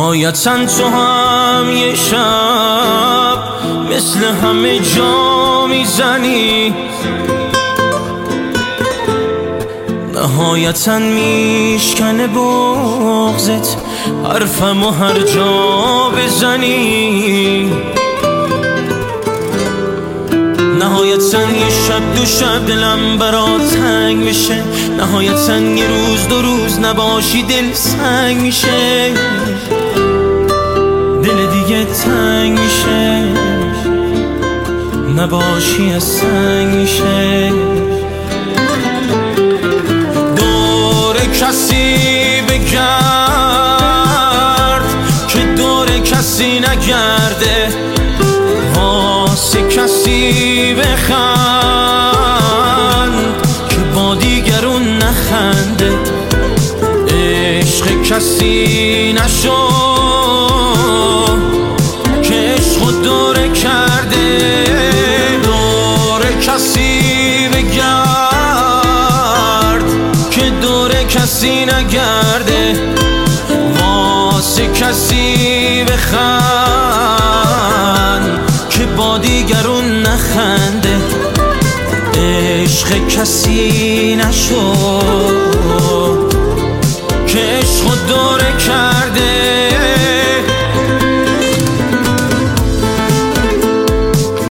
نهایتاً تو هم یه شب مثل همه جا میزنی، نهایتاً میشکنه بغضت حرفمو هر جا بزنی. نهایتاً یه شب دو شب دلم برات تنگ میشه، نهایتاً یه روز دو روز نباشی دل سنگ میشه، دل دیگه تنگ میشه، نباشی از سنگ میشه. دور کسی بگرد که دور کسی نگرده، واسه کسی بخند که با دیگرون نخنده، عشق کسی نشو که عشق دوره کرده. دور کسی بگرد که دور کسی نگرده، واسه کسی بخند که با دیگرون نخنده، عشق کسی نشو